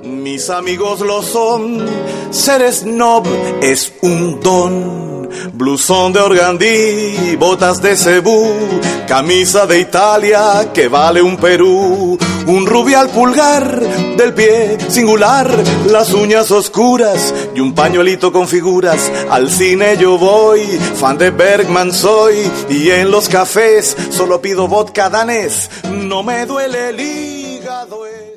Mis amigos lo son, ser snob es un don. Blusón de organdí, botas de cebú, camisa de Italia que vale un Perú, un rubial pulgar del pie singular, las uñas oscuras y un pañuelito con figuras. Al cine yo voy, fan de Bergman soy, y en los cafés solo pido vodka danés, no me duele el hígado.